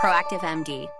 Proactive MD.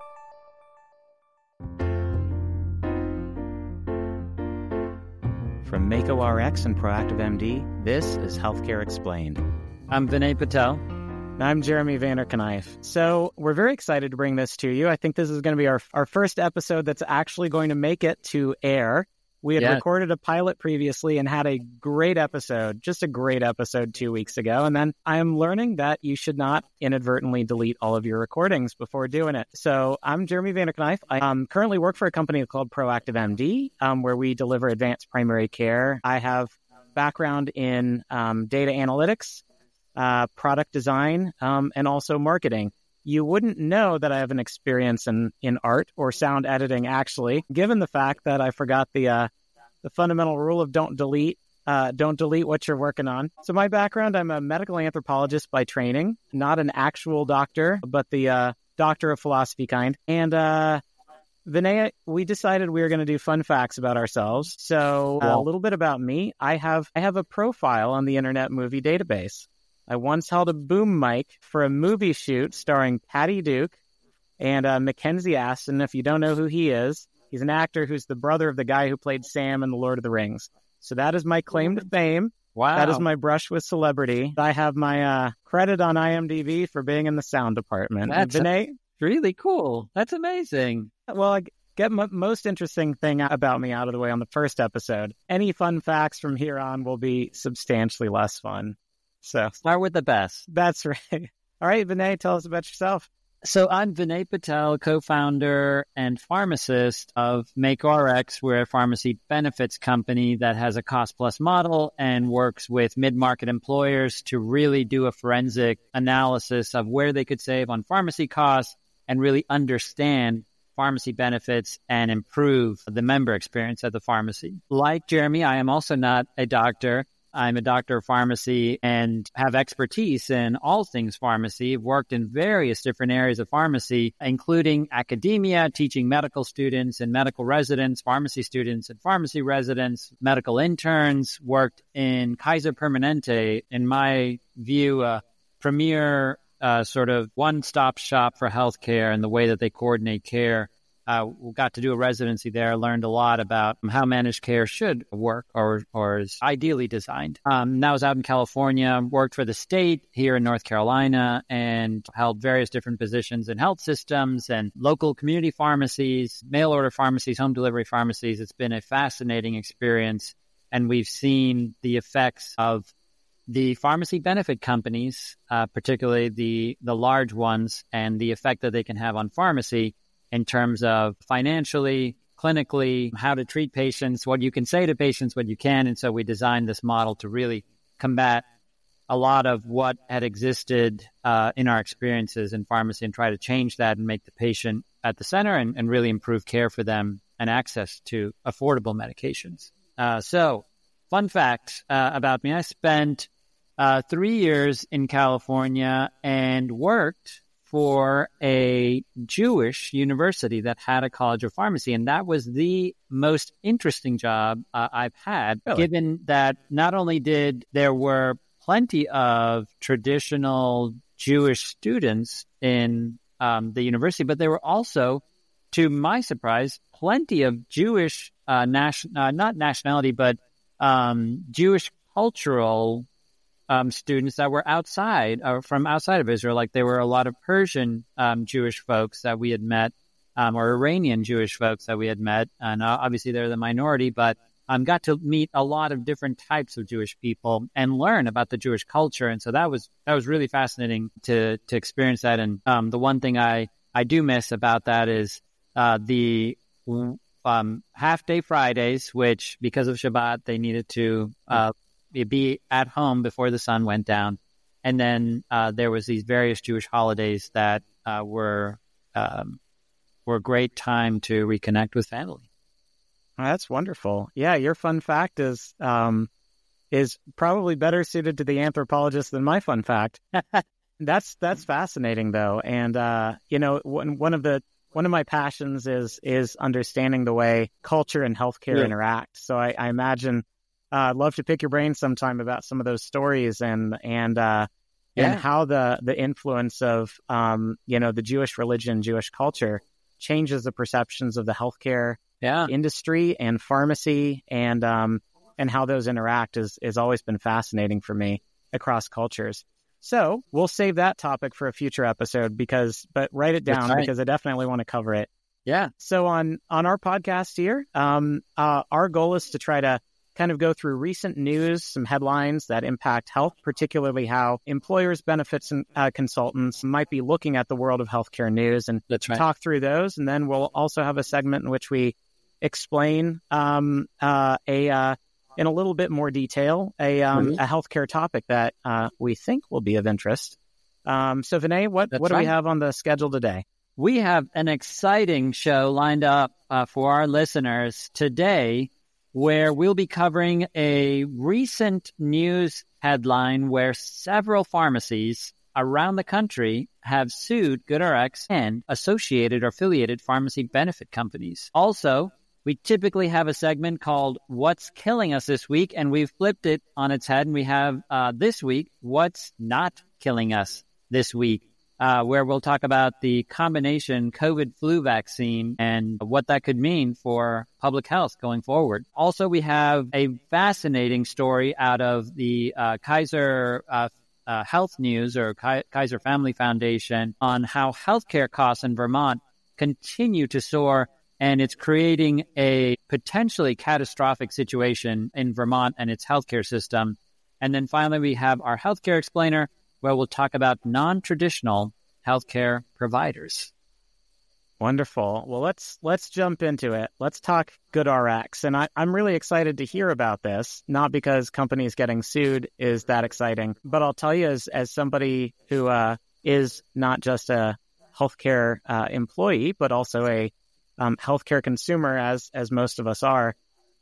From Mako RX and Proactive MD, this is Healthcare Explained. I'm Vinay Patel. And I'm Jeremy Vanderknijf. So we're very excited to bring this to you. I think this is going to be our first episode that's actually going to make it to air. We had recorded a pilot previously and had a great episode, just a great episode 2 weeks ago. And then I am learning that you should not inadvertently delete all of your recordings before doing it. So I'm Jeremy Vanderknijf. I currently work for a company called Proactive MD, where we deliver advanced primary care. I have background in data analytics, product design, and also marketing. You wouldn't know that I have an experience in art or sound editing, actually, given the fact that I forgot the fundamental rule of don't delete what you're working on. So my background, I'm a medical anthropologist by training, not an actual doctor, but the doctor of philosophy kind. And Vinay, we decided we were going to do fun facts about ourselves. So a little bit about me. I have a profile on the Internet Movie Database. I once held a boom mic for a movie shoot starring Patty Duke and Mackenzie Aston. If you don't know who he is, he's an actor who's the brother of the guy who played Sam in The Lord of the Rings. So that is my claim to fame. Wow. That is my brush with celebrity. I have my credit on IMDb for being in the sound department. That's Vinay? Really cool. That's amazing. Well, I get most interesting thing about me out of the way on the first episode. Any fun facts from here on will be substantially less fun. So start with the best. That's right. All right, Vinay, tell us about yourself. So I'm Vinay Patel, co-founder and pharmacist of Mako RX. We're a pharmacy benefits company that has a cost-plus model and works with mid-market employers to really do a forensic analysis of where they could save on pharmacy costs and really understand pharmacy benefits and improve the member experience at the pharmacy. Like Jeremy, I am also not a doctor. I'm a doctor of pharmacy and have expertise in all things pharmacy. I've worked in various different areas of pharmacy, including academia, teaching medical students and medical residents, pharmacy students and pharmacy residents, medical interns, worked in Kaiser Permanente, in my view, a premier sort of one-stop shop for healthcare and the way that they coordinate care. We got to do a residency there, learned a lot about how managed care should work or is ideally designed. Now I was out in California, worked for the state here in North Carolina, and held various different positions in health systems and local community pharmacies, mail order pharmacies, home delivery pharmacies. It's been a fascinating experience, and we've seen the effects of the pharmacy benefit companies, particularly the large ones, and the effect that they can have on pharmacy in terms of financially, clinically, how to treat patients, what you can say to patients, what you can. And so we designed this model to really combat a lot of what had existed in our experiences in pharmacy and try to change that and make the patient at the center and really improve care for them and access to affordable medications. So fun fact about me, I spent 3 years in California and worked for a Jewish university that had a college of pharmacy. And that was the most interesting job I've had, given that not only there were plenty of traditional Jewish students in the university, but there were also, to my surprise, plenty of Jewish, not nationality, but Jewish cultural students that were from outside of Israel. Like there were a lot of Persian Jewish folks that we had met, or Iranian Jewish folks that we had met. And obviously they're the minority, but got to meet a lot of different types of Jewish people and learn about the Jewish culture. And so that was really fascinating to experience that. And the one thing I do miss about that is the half-day Fridays, which because of Shabbat, they needed to be at home before the sun went down. And then there was these various Jewish holidays that were a great time to reconnect with family. Oh, that's wonderful. Yeah, your fun fact is probably better suited to the anthropologist than my fun fact. That's fascinating though. And one of my passions is understanding the way culture and healthcare interact. So I imagine I'd love to pick your brain sometime about some of those stories and and how the influence of, the Jewish religion, Jewish culture changes the perceptions of the healthcare industry and pharmacy, and how those interact has always been fascinating for me across cultures. So we'll save that topic for a future episode but write it down because I definitely want to cover it. Yeah. So on our podcast here, our goal is to try to kind of go through recent news, some headlines that impact health, particularly how employers, benefits, and consultants might be looking at the world of healthcare news, and talk through those. And then we'll also have a segment in which we explain in a little bit more detail a healthcare topic that we think will be of interest. So Vinay, what do we have on the schedule today? We have an exciting show lined up for our listeners today, where we'll be covering a recent news headline where several pharmacies around the country have sued GoodRx and associated or affiliated pharmacy benefit companies. Also, we typically have a segment called What's Killing Us This Week, and we've flipped it on its head, and we have this week, What's Not Killing Us This Week, where we'll talk about the combination COVID flu vaccine and what that could mean for public health going forward. Also, we have a fascinating story out of the Kaiser Health News or Kaiser Family Foundation on how healthcare costs in Vermont continue to soar, and it's creating a potentially catastrophic situation in Vermont and its healthcare system. And then finally, we have our healthcare explainer, where we'll talk about non-traditional healthcare providers. Wonderful. Well, let's jump into it. Let's talk GoodRx. And I'm really excited to hear about this, not because companies getting sued is that exciting, but I'll tell you as somebody who is not just a healthcare employee, but also a healthcare consumer, as most of us are,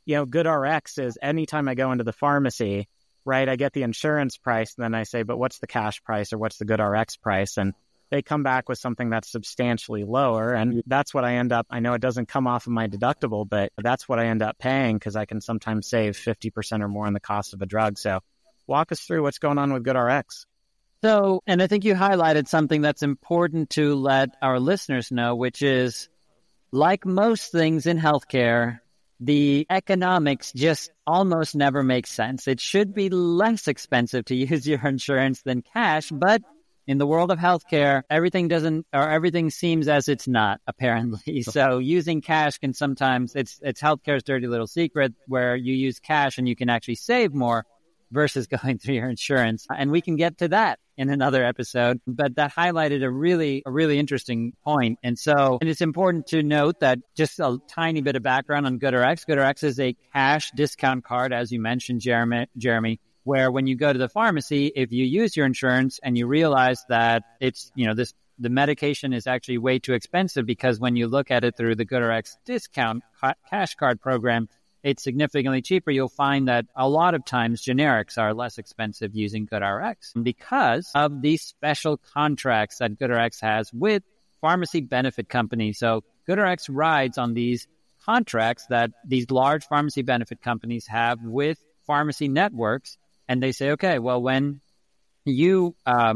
GoodRx is anytime I go into the pharmacy, right, I get the insurance price, and then I say, but what's the cash price or what's the GoodRx price? And they come back with something that's substantially lower. And that's what I end up, I know it doesn't come off of my deductible, but that's what I end up paying because I can sometimes save 50% or more on the cost of a drug. So walk us through what's going on with GoodRx. So, and I think you highlighted something that's important to let our listeners know, which is, like most things in healthcare, the economics just almost never make sense. It should be less expensive to use your insurance than cash, but in the world of healthcare, everything seems as it's not, apparently. So using cash can sometimes, it's healthcare's dirty little secret where you use cash and you can actually save more versus going through your insurance. And we can get to that in another episode, but that highlighted a really interesting point. And it's important to note that just a tiny bit of background on GoodRx. GoodRx is a cash discount card, as you mentioned, Jeremy, where when you go to the pharmacy, if you use your insurance and you realize that it's, the medication is actually way too expensive, because when you look at it through the GoodRx discount cash card program, it's significantly cheaper. You'll find that a lot of times generics are less expensive using GoodRx because of these special contracts that GoodRx has with pharmacy benefit companies. So GoodRx rides on these contracts that these large pharmacy benefit companies have with pharmacy networks. And they say, okay, well, when you,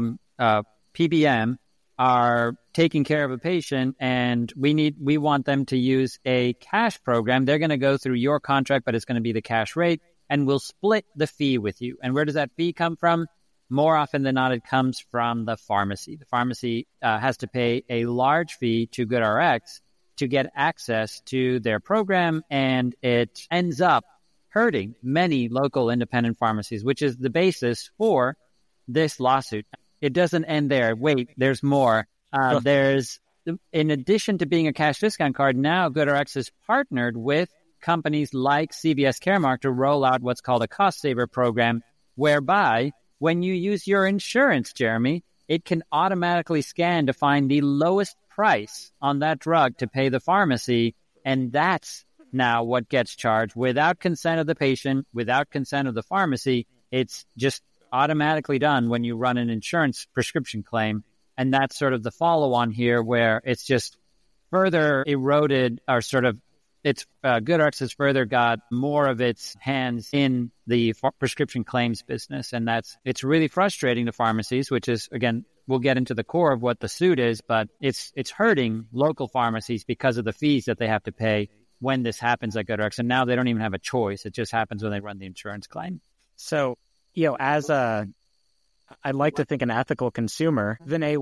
PBM, are taking care of a patient and we want them to use a cash program, they're going to go through your contract, but it's going to be the cash rate, and we'll split the fee with you. And where does that fee come from? More often than not, it comes from the pharmacy. The pharmacy has to pay a large fee to GoodRx to get access to their program, and it ends up hurting many local independent pharmacies, which is the basis for this lawsuit. It doesn't end there. Wait, there's more. There's, in addition to being a cash discount card, now GoodRx is partnered with companies like CVS Caremark to roll out what's called a cost saver program, whereby when you use your insurance, Jeremy, it can automatically scan to find the lowest price on that drug to pay the pharmacy. And that's now what gets charged without consent of the patient, without consent of the pharmacy. It's just automatically done when you run an insurance prescription claim. And that's sort of the follow-on here, where it's just further eroded or sort of GoodRx has further got more of its hands in the prescription claims business. And it's really frustrating to pharmacies, which is, again, we'll get into the core of what the suit is, but it's hurting local pharmacies because of the fees that they have to pay when this happens at GoodRx. And now they don't even have a choice. It just happens when they run the insurance claim. So, as I'd like to think an ethical consumer, Vinay,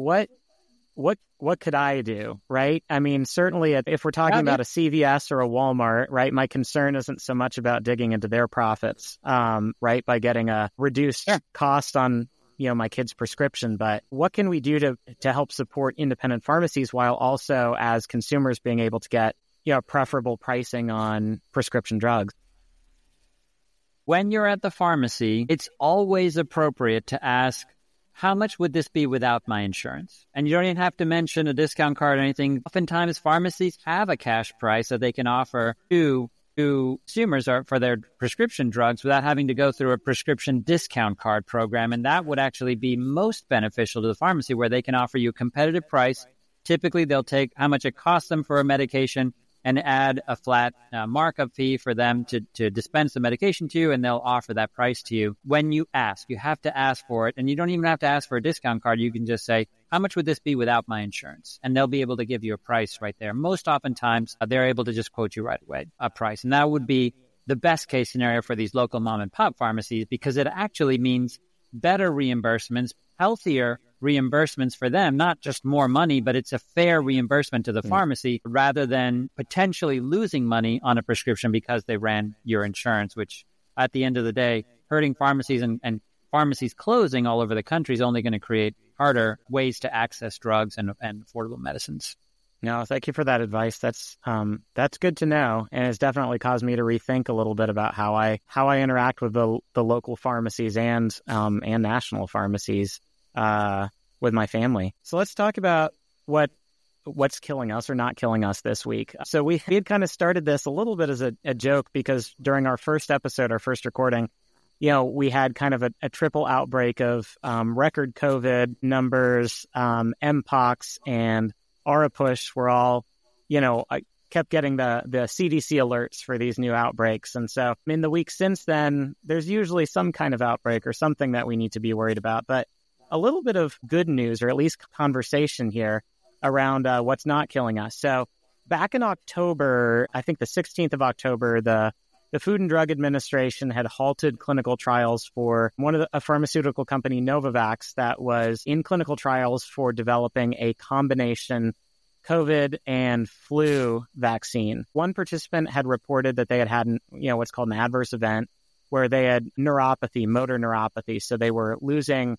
what could I do, right? I mean, certainly if we're talking about a CVS or a Walmart, right, my concern isn't so much about digging into their profits, right, by getting a reduced cost on, my kid's prescription. But what can we do to help support independent pharmacies while also as consumers being able to get, preferable pricing on prescription drugs? When you're at the pharmacy, it's always appropriate to ask, how much would this be without my insurance? And you don't even have to mention a discount card or anything. Oftentimes, pharmacies have a cash price that they can offer to consumers for their prescription drugs without having to go through a prescription discount card program. And that would actually be most beneficial to the pharmacy, where they can offer you a competitive price. Typically, they'll take how much it costs them for a medication and add a flat markup fee for them to dispense the medication to you, and they'll offer that price to you. When you ask, you have to ask for it, and you don't even have to ask for a discount card. You can just say, how much would this be without my insurance? And they'll be able to give you a price right there. Most oftentimes, they're able to just quote you right away a price. And that would be the best case scenario for these local mom and pop pharmacies, because it actually means better reimbursements, healthier reimbursements for them, not just more money, but it's a fair reimbursement to the pharmacy rather than potentially losing money on a prescription because they ran your insurance, which at the end of the day, hurting pharmacies and pharmacies closing all over the country is only going to create harder ways to access drugs and affordable medicines. No, thank you for that advice. That's good to know, and it's definitely caused me to rethink a little bit about how I interact with the local pharmacies and national pharmacies with my family. So let's talk about what's killing us or not killing us this week. So we had kind of started this a little bit as a joke, because during our first episode, our first recording, we had kind of a triple outbreak of record COVID numbers, Mpox, and Arapush were all, I kept getting the CDC alerts for these new outbreaks. And so in the week since then, there's usually some kind of outbreak or something that we need to be worried about. But a little bit of good news, or at least conversation here around what's not killing us. So back in October, I think the 16th of October, the Food and Drug Administration had halted clinical trials for a pharmaceutical company, Novavax, that was in clinical trials for developing a combination COVID and flu vaccine. One participant had reported that they had what's called an adverse event, where they had neuropathy, motor neuropathy. So they were losing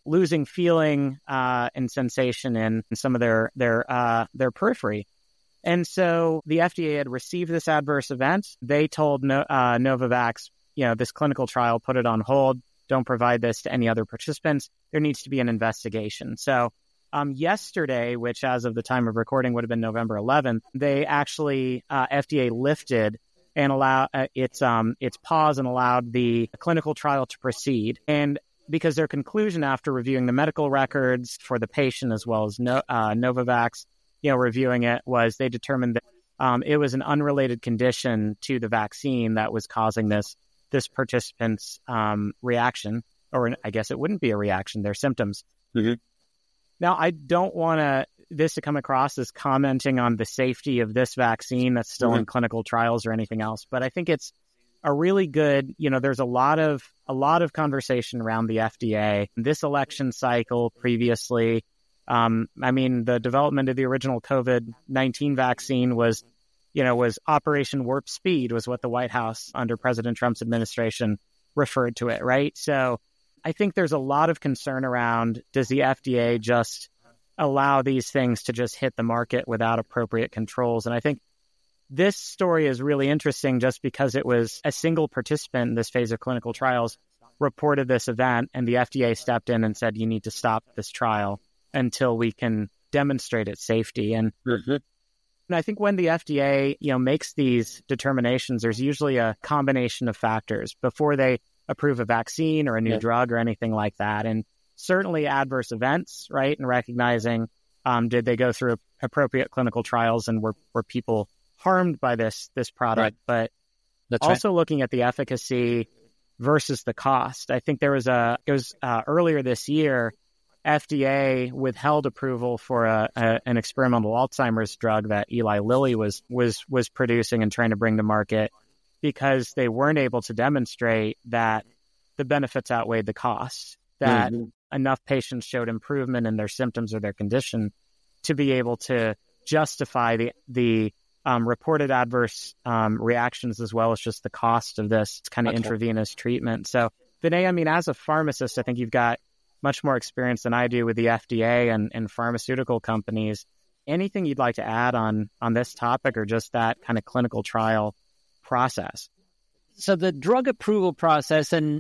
feeling and sensation in some of their periphery. And so the FDA had received this adverse event. They told Novavax, this clinical trial, put it on hold. Don't provide this to any other participants. There needs to be an investigation. So yesterday, which as of the time of recording would have been November 11th, they actually, FDA lifted and allowed its pause and allowed the clinical trial to proceed. And because their conclusion after reviewing the medical records for the patient as well as Novavax, reviewing it, was they determined that it was an unrelated condition to the vaccine that was causing this participant's reaction, or I guess it wouldn't be a reaction, their symptoms. Mm-hmm. Now, I don't want this to come across as commenting on the safety of this vaccine that's still in clinical trials or anything else, but I think it's a really good, there's a lot of conversation around the FDA. This election cycle previously, the development of the original COVID-19 vaccine was Operation Warp Speed, was what the White House under President Trump's administration referred to it, right? So I think there's a lot of concern around, does the FDA just allow these things to just hit the market without appropriate controls? And I think this story is really interesting just because it was a single participant in this phase of clinical trials reported this event, and the FDA stepped in and said, you need to stop this trial until we can demonstrate its safety. And I think when the FDA, makes these determinations, there's usually a combination of factors before they approve a vaccine or a new drug or anything like that. And certainly adverse events, right? And recognizing, did they go through appropriate clinical trials, and were people harmed by this product, but also looking at the efficacy versus the cost. I think there was earlier this year, FDA withheld approval for an experimental Alzheimer's drug that Eli Lilly was producing and trying to bring to market because they weren't able to demonstrate that the benefits outweighed the costs, that enough patients showed improvement in their symptoms or their condition to be able to justify the reported adverse reactions as well as just the cost of this kind of intravenous treatment. So, Vinay, I mean, as a pharmacist, I think you've got much more experience than I do with the FDA and pharmaceutical companies. Anything you'd like to add on this topic or just that kind of clinical trial process? So the drug approval process, and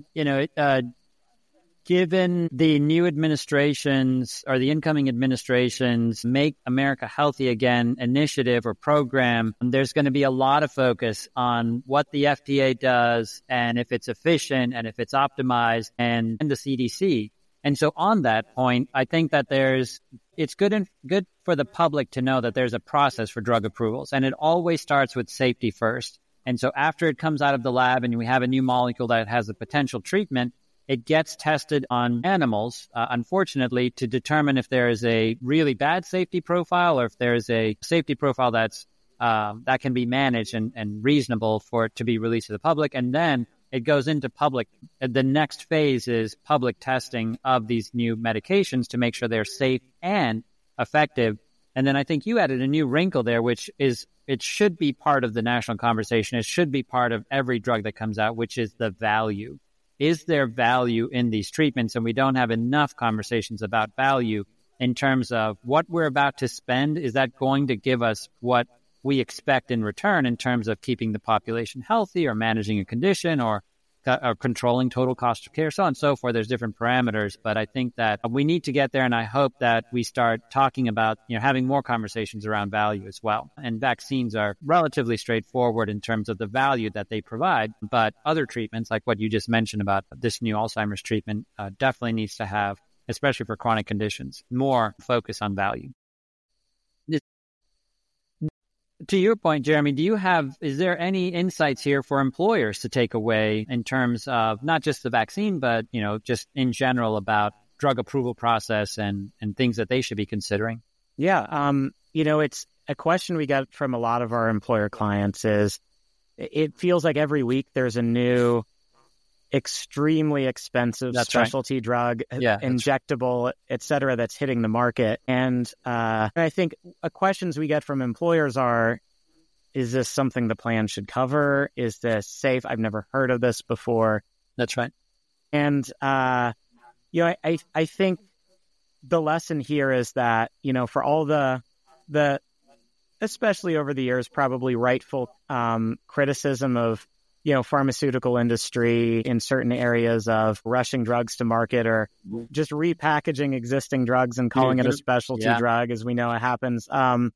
given the new administrations or the incoming administration's Make America Healthy Again initiative or program, there's going to be a lot of focus on what the FDA does and if it's efficient and if it's optimized and the CDC. And so on that point, I think that it's good for the public to know that there's a process for drug approvals, and it always starts with safety first. And so after it comes out of the lab and we have a new molecule that has a potential treatment, it gets tested on animals, unfortunately, to determine if there is a really bad safety profile or if there is a safety profile that can be managed and reasonable for it to be released to the public. And then it goes into public. The next phase is public testing of these new medications to make sure they're safe and effective. And then I think you added a new wrinkle there, which is it should be part of the national conversation. It should be part of every drug that comes out, which is the value. Is there value in these treatments? And we don't have enough conversations about value in terms of what we're about to spend. Is that going to give us what we expect in return in terms of keeping the population healthy or managing a condition or controlling total cost of care, so on and so forth? There's different parameters, but I think that we need to get there, and I hope that we start talking about, having more conversations around value as well. And vaccines are relatively straightforward in terms of the value that they provide, but other treatments, like what you just mentioned about this new Alzheimer's treatment, definitely needs to have, especially for chronic conditions, more focus on value. To your point, Jeremy, is there any insights here for employers to take away in terms of not just the vaccine, but, just in general about drug approval process and things that they should be considering? Yeah. It's a question we get from a lot of our employer clients is it feels like every week there's a new extremely expensive specialty drug, injectable, et cetera, that's hitting the market. And I think questions we get from employers are, is this something the plan should cover? Is this safe? I've never heard of this before. That's right. And, I think the lesson here is that, for all the especially over the years, probably rightful criticism of pharmaceutical industry in certain areas of rushing drugs to market or just repackaging existing drugs and calling it a specialty drug, as we know it happens. From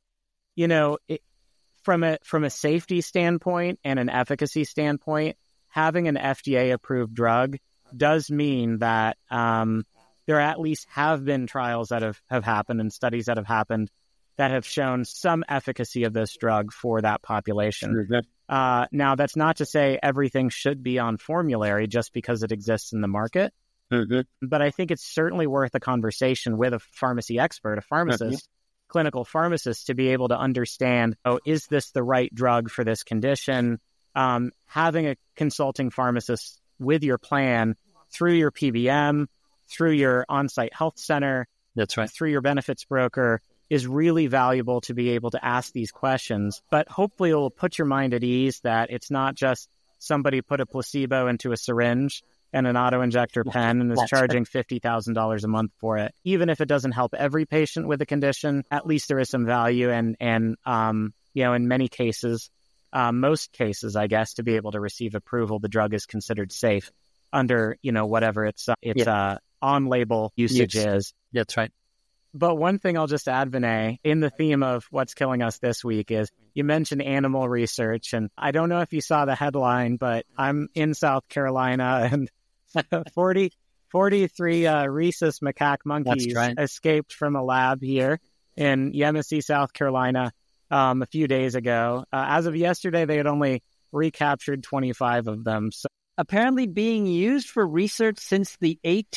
a safety standpoint and an efficacy standpoint, having an FDA-approved drug does mean that there at least have been trials that have happened and studies that have happened that have shown some efficacy of this drug for that population. Now, that's not to say everything should be on formulary just because it exists in the market. But I think it's certainly worth a conversation with a pharmacy expert, a pharmacist, clinical pharmacist, to be able to understand, is this the right drug for this condition? Having a consulting pharmacist with your plan through your PBM, through your on-site health center, that's right, through your benefits broker, is really valuable to be able to ask these questions. But hopefully it will put your mind at ease that it's not just somebody put a placebo into a syringe and an auto-injector pen and is charging $50,000 a month for it. Even if it doesn't help every patient with a condition, at least there is some value. And in many cases, most cases, I guess, to be able to receive approval, the drug is considered safe under, whatever its on-label usage is. That's right. But one thing I'll just add, Vinay, in the theme of what's killing us this week is you mentioned animal research. And I don't know if you saw the headline, but I'm in South Carolina and 43 rhesus macaque monkeys escaped from a lab here in Yemassee, South Carolina. a few days ago. As of yesterday, they had only recaptured 25 of them. So apparently being used for research since the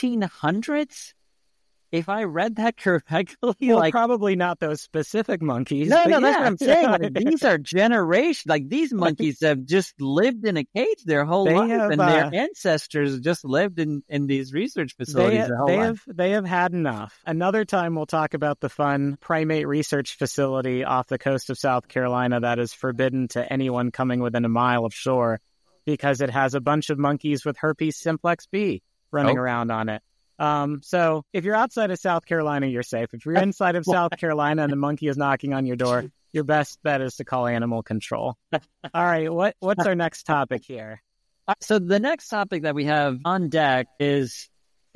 1800s? If I read that correctly, well, probably not those specific monkeys. No, that's what I'm saying. Like, these are generations. Like, these monkeys have just lived in a cage their whole life, and their ancestors just lived in these research facilities their whole life. They have had enough. Another time, we'll talk about the fun primate research facility off the coast of South Carolina that is forbidden to anyone coming within a mile of shore because it has a bunch of monkeys with herpes simplex B running around on it. So if you're outside of South Carolina, you're safe. If you're inside of South Carolina and the monkey is knocking on your door, your best bet is to call animal control. All right. What's our next topic here? So the next topic that we have on deck is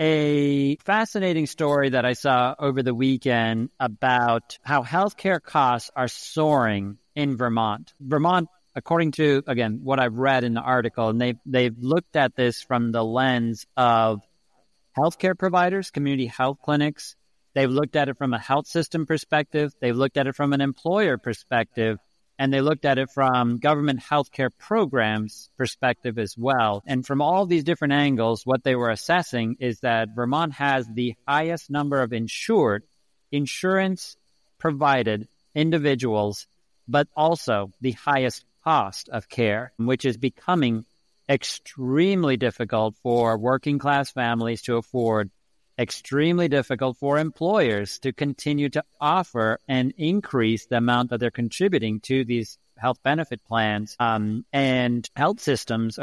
a fascinating story that I saw over the weekend about how healthcare costs are soaring in Vermont. Vermont, according to, again, what I've read in the article, and they've looked at this from the lens of healthcare providers, community health clinics. They've looked at it from a health system perspective. They've looked at it from an employer perspective. And they looked at it from government healthcare programs perspective as well. And from all these different angles, what they were assessing is that Vermont has the highest number of insurance provided individuals, but also the highest cost of care, which is becoming extremely difficult for working class families to afford, extremely difficult for employers to continue to offer and increase the amount that they're contributing to these health benefit plans. And health systems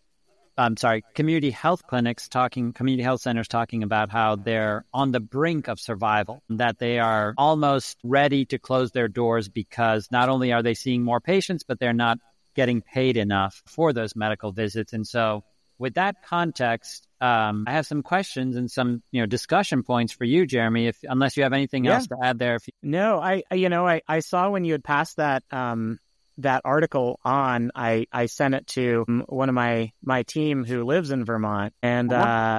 community health clinics community health centers talking about how they're on the brink of survival, that they are almost ready to close their doors because not only are they seeing more patients, but they're not getting paid enough for those medical visits. And so with that context, I have some questions and some, discussion points for you, Jeremy, unless you have anything else to add there. No, I saw when you had passed that, that article on, I sent it to one of my team who lives in Vermont. And,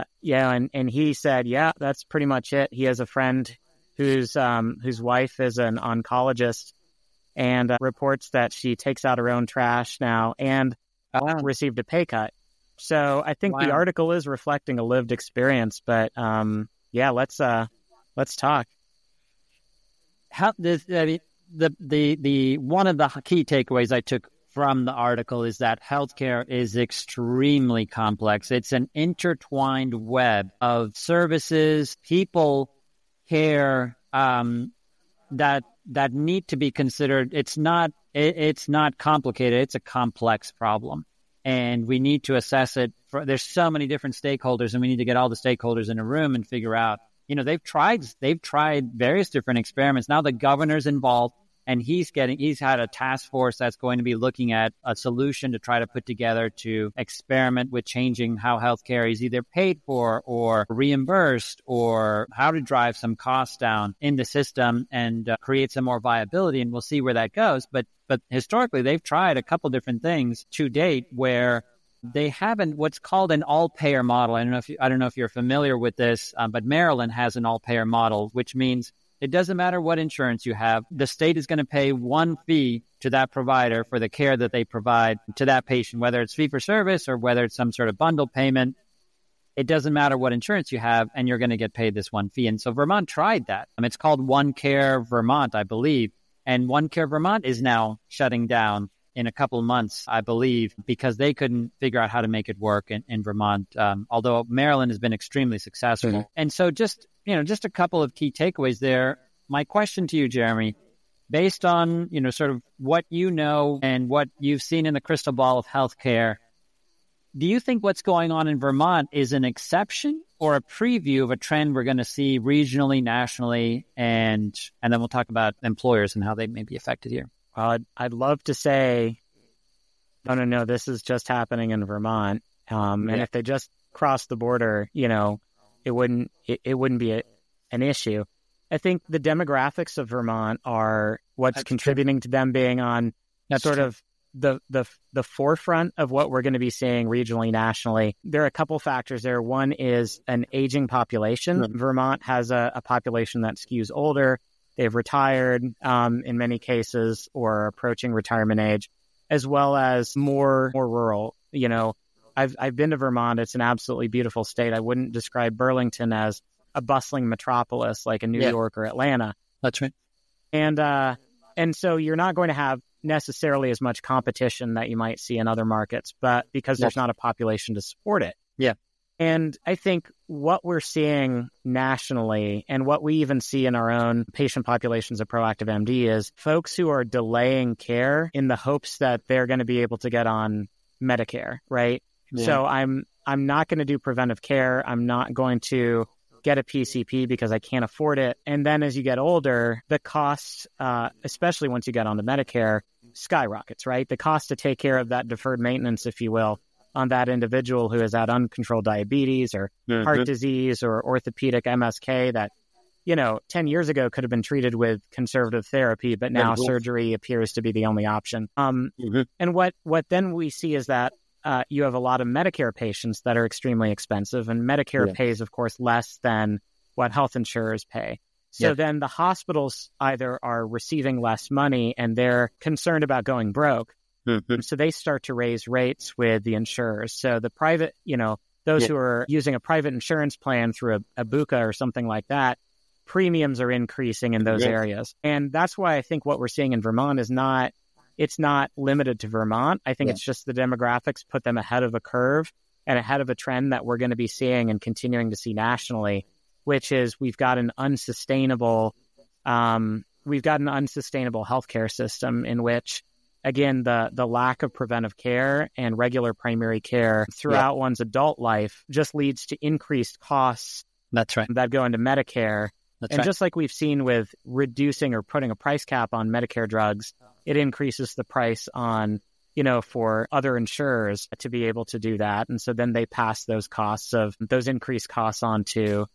and he said, that's pretty much it. He has a friend whose wife is an oncologist, and reports that she takes out her own trash now and received a pay cut. So I think the article is reflecting a lived experience. But let's talk. The one of the key takeaways I took from the article is that healthcare is extremely complex. It's an intertwined web of services, people, care, that need to be considered. It's not complicated. It's a complex problem. And we need to assess it. There's so many different stakeholders, and we need to get all the stakeholders in a room and figure out, they've tried various different experiments. Now the governor's involved, and he's had a task force that's going to be looking at a solution to try to put together to experiment with changing how healthcare is either paid for or reimbursed, or how to drive some costs down in the system and create some more viability. And we'll see where that goes. But historically, they've tried a couple different things to date where they haven't what's called an all-payer model. I don't know if you're familiar with this, but Maryland has an all-payer model, which means it doesn't matter what insurance you have. The state is going to pay one fee to that provider for the care that they provide to that patient, whether it's fee-for-service or whether it's some sort of bundle payment. It doesn't matter what insurance you have, and you're going to get paid this one fee. And so Vermont tried that. It's called One Care Vermont, I believe. And One Care Vermont is now shutting down in a couple of months, I believe, because they couldn't figure out how to make it work in Vermont, although Maryland has been extremely successful. Mm-hmm. And so just a couple of key takeaways there. My question to you, Jeremy, based on, sort of what you know and what you've seen in the crystal ball of healthcare, do you think what's going on in Vermont is an exception or a preview of a trend we're going to see regionally, nationally, and then we'll talk about employers and how they may be affected here? Well, I'd love to say, no, this is just happening in Vermont. And if they just cross the border, it wouldn't be an issue. I think the demographics of Vermont are what's contributing to them being on of the forefront of what we're going to be seeing regionally, nationally. There are a couple factors there. One is an aging population. Mm-hmm. Vermont has a population that skews older. they've retired in many cases or approaching retirement age, as well as more rural. You know, I've been to Vermont. It's an absolutely beautiful state. I wouldn't describe Burlington as a bustling metropolis like in New York or Atlanta. That's right. And so you're not going to have necessarily as much competition that you might see in other markets, but because there's not a population to support it. Yeah. And I think what we're seeing nationally and what we even see in our own patient populations of Proactive MD is folks who are delaying care in the hopes that they're going to be able to get on Medicare, right? Yeah. So I'm not going to do preventive care. I'm not going to get a PCP because I can't afford it. And then as you get older, the cost, especially once you get onto Medicare, skyrockets, right? The cost to take care of that deferred maintenance, if you will, on that individual who has had uncontrolled diabetes or heart disease or orthopedic MSK that, 10 years ago could have been treated with conservative therapy, but now surgery appears to be the only option. And what then we see is that you have a lot of Medicare patients that are extremely expensive, and Medicare pays, of course, less than what health insurers pay. So then the hospitals either are receiving less money and they're concerned about going broke. So they start to raise rates with the insurers. So the private, those who are using a private insurance plan through a BUCA or something like that, premiums are increasing in those areas. And that's why I think what we're seeing in Vermont is it's not limited to Vermont. I think it's just the demographics put them ahead of a curve and ahead of a trend that we're going to be seeing and continuing to see nationally, which is we've got an unsustainable healthcare system in which, again, the lack of preventive care and regular primary care throughout one's adult life just leads to increased costs. That's right. That go into Medicare. Just like we've seen with reducing or putting a price cap on Medicare drugs, it increases the price on, for other insurers to be able to do that. And so then they pass those increased costs onto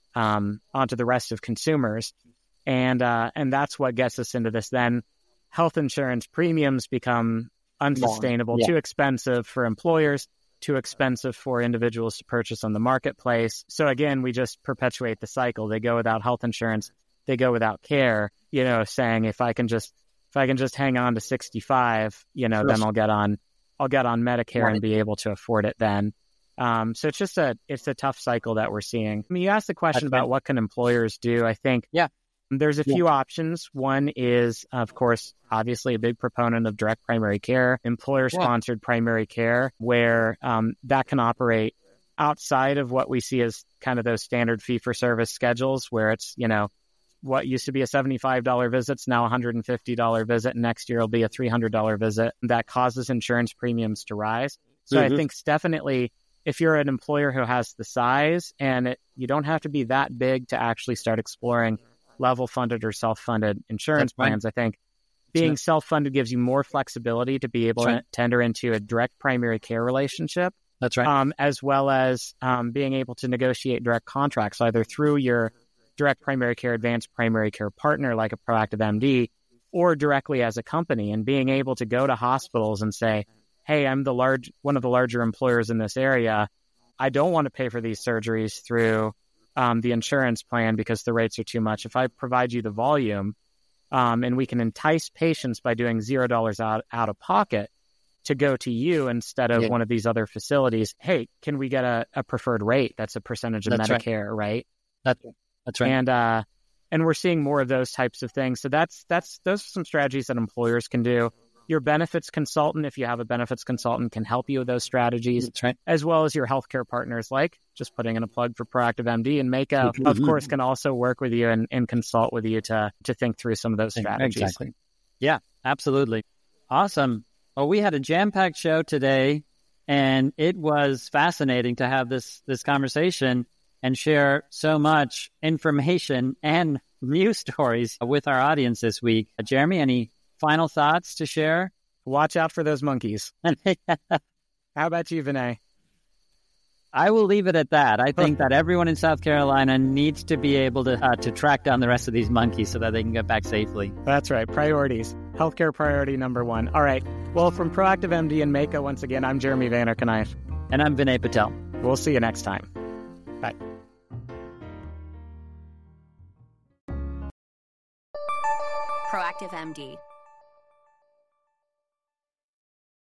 the rest of consumers. And that's what gets us into this. Then health insurance premiums become unsustainable, too expensive for employers, too expensive for individuals to purchase on the marketplace. So again, we just perpetuate the cycle. They go without health insurance, they go without care, saying if I can just hang on to 65, then I'll get on Medicare and be able to afford it then. So it's a tough cycle that we're seeing. I mean, you asked the question about what can employers do. I think there's a few options. One is, of course, obviously a big proponent of direct primary care, employer-sponsored primary care, where that can operate outside of what we see as kind of those standard fee-for-service schedules, where it's, what used to be a $75 visit is now a $150 visit, and next year will be a $300 visit. That causes insurance premiums to rise. So I think it's definitely, if you're an employer who has the size, and you don't have to be that big to actually start exploring level-funded or self-funded insurance plans. I think being self-funded gives you more flexibility to be able to enter into a direct primary care relationship. That's right. As well as being able to negotiate direct contracts, either through your direct primary care, advanced primary care partner like a Proactive MD, or directly as a company, and being able to go to hospitals and say, hey, I'm one of the larger employers in this area. I don't want to pay for these surgeries through the insurance plan because the rates are too much. If I provide you the volume, and we can entice patients by doing $0 out of pocket to go to you instead of one of these other facilities, hey, can we get a preferred rate that's a percentage of Medicare, right? That's right. And we're seeing more of those types of things. So those are some strategies that employers can do. Your benefits consultant, if you have a benefits consultant, can help you with those strategies, as well as your healthcare partners, like just putting in a plug for Proactive MD and Mako, of course, can also work with you and consult with you to think through some of those strategies. Exactly. Yeah, absolutely. Awesome. Well, we had a jam-packed show today, and it was fascinating to have this conversation and share so much information and news stories with our audience this week. Jeremy, any final thoughts to share? Watch out for those monkeys. How about you, Vinay? I will leave it at that. I think that everyone in South Carolina needs to be able to track down the rest of these monkeys so that they can get back safely. That's right. Priorities. Healthcare priority number one. All right. Well, from Proactive MD and Mako, once again, I'm Jeremy Vanderknife. And I'm Vinay Patel. We'll see you next time. Bye. Proactive MD.